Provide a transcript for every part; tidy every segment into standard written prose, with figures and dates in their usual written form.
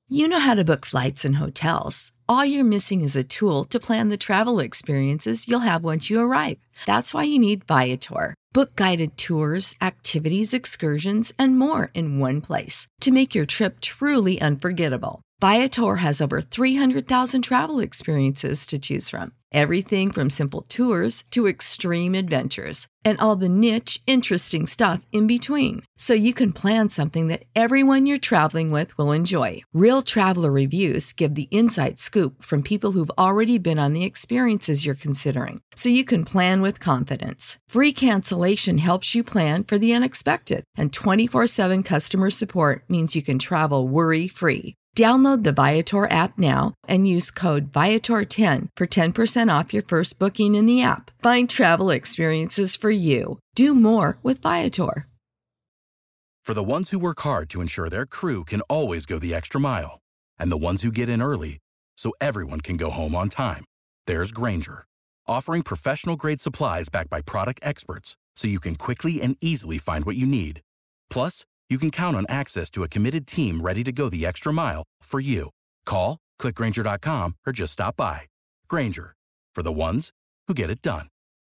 You know how to book flights and hotels. All you're missing is a tool to plan the travel experiences you'll have once you arrive. That's why you need Viator. Book guided tours, activities, excursions, and more in one place to make your trip truly unforgettable. Viator has over 300,000 travel experiences to choose from. Everything from simple tours to extreme adventures and all the niche, interesting stuff in between. So you can plan something that everyone you're traveling with will enjoy. Real traveler reviews give the inside scoop from people who've already been on the experiences you're considering. So you can plan with confidence. Free cancellation helps you plan for the unexpected. And 24/7 customer support means you can travel worry-free. Download the Viator app now and use code Viator10 for 10% off your first booking in the app. Find travel experiences for you. Do more with Viator. For the ones who work hard to ensure their crew can always go the extra mile, and the ones who get in early so everyone can go home on time, there's Grainger, offering professional-grade supplies backed by product experts so you can quickly and easily find what you need. Plus, you can count on access to a committed team ready to go the extra mile for you. Call, click Grainger.com, or just stop by. Grainger, for the ones who get it done.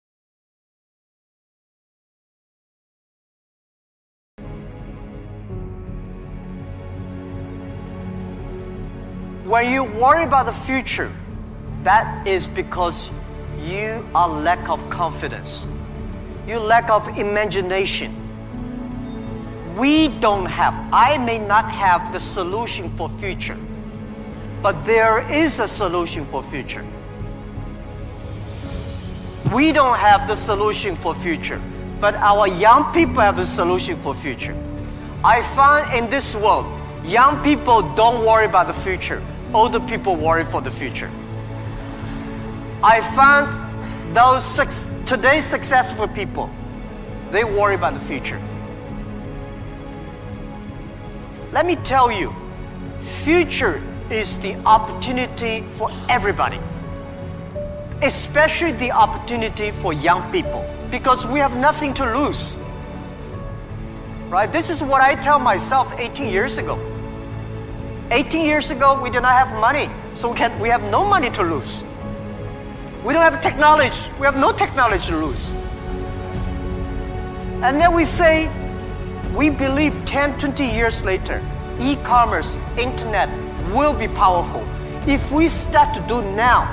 When you worry about the future, that is because you are lack of confidence. You lack of imagination. I may not have the solution for future, but there is a solution for future. We don't have the solution for future, but our young people have the solution for future. I find in this world, young people don't worry about the future. Older people worry for the future. I found today's successful people, they worry about the future. Let me tell you, future is the opportunity for everybody, especially the opportunity for young people, because we have nothing to lose. Right? This is what I tell myself 18 years ago. 18 years ago, we did not have money, so we have no money to lose. We don't have technology. We have no technology to lose. And then we say, we believe 10, 20 years later, e-commerce, internet will be powerful. If we start to do now,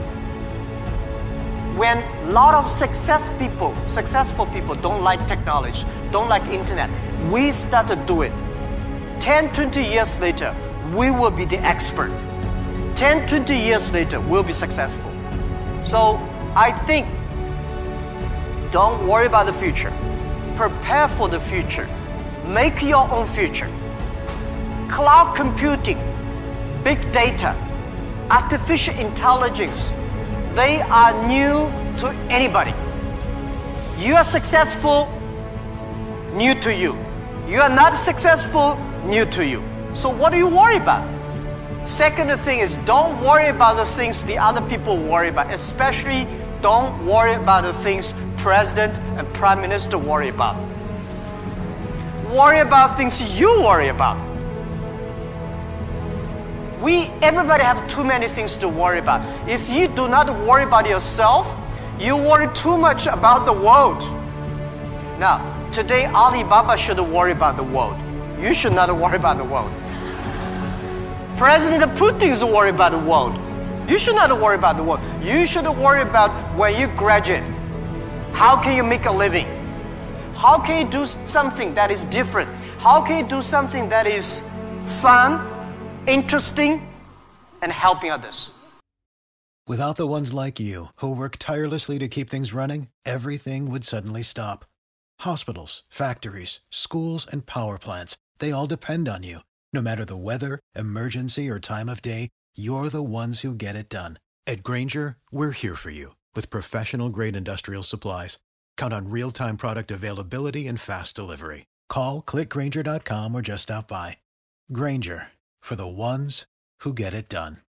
when a lot of successful people don't like technology, don't like internet, we start to do it. 10, 20 years later, we will be the expert. 10, 20 years later, we'll be successful. So I think, don't worry about the future. Prepare for the future. Make your own future. Cloud computing, big data, artificial intelligence, they are new to anybody. You are successful, new to you. You are not successful, new to you. So what do you worry about? Second thing is, don't worry about the things the other people worry about. Especially, don't worry about the things President and Prime Minister worry about. Worry about things you worry about. Everybody have too many things to worry about. If you do not worry about yourself, you worry too much about the world. Now, today Alibaba should worry about the world. You should not worry about the world. President Putin is worried about the world. You should not worry about the world. You should worry about when you graduate. How can you make a living? How can you do something that is different? How can you do something that is fun, interesting, and helping others? Without the ones like you, who work tirelessly to keep things running, everything would suddenly stop. Hospitals, factories, schools, and power plants, they all depend on you. No matter the weather, emergency, or time of day, you're the ones who get it done. At Grainger, we're here for you with professional-grade industrial supplies. Count on real-time product availability and fast delivery. Call, click Grainger.com, or just stop by. Grainger, for the ones who get it done.